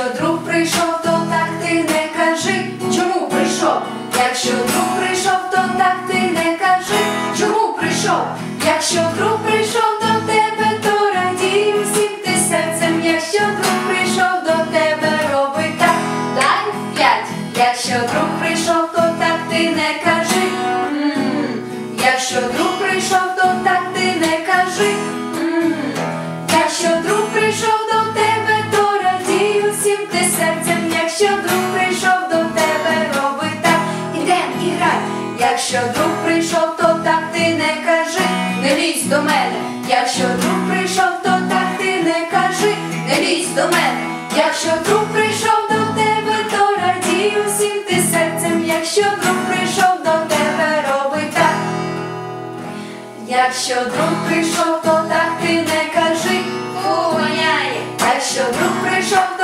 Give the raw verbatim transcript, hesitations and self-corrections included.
Якщо друг прийшов, то так ти не кажи, чому прийшов. Якщо друг прийшов, то так ти не кажи, чому прийшов. Якщо друг прийшов до тебе, то радій усім ти серцем. Якщо друг прийшов до тебе, роби так, дай п'ять. Якщо друг прийшов, то так ти не кажи. М-м-м. Якщо друг прийшов, то так ти не кажи. М-м-м. Якщо друг прийшов до тебе, то радій усім ти серцем. Якщо друг прийшов до тебе, роби так, ідем і грай. Якщо друг прийшов, то так ти не кажи, не лізь до мене. Якщо друг прийшов, то так ти не кажи, не лізь до мене. Якщо друг прийшов до тебе, то радій усім ти серцем. Якщо друг прийшов до тебе, роби так. Якщо друг прийшов, то так ти не кажи, фу, воняє. Якщо друг прийшов, то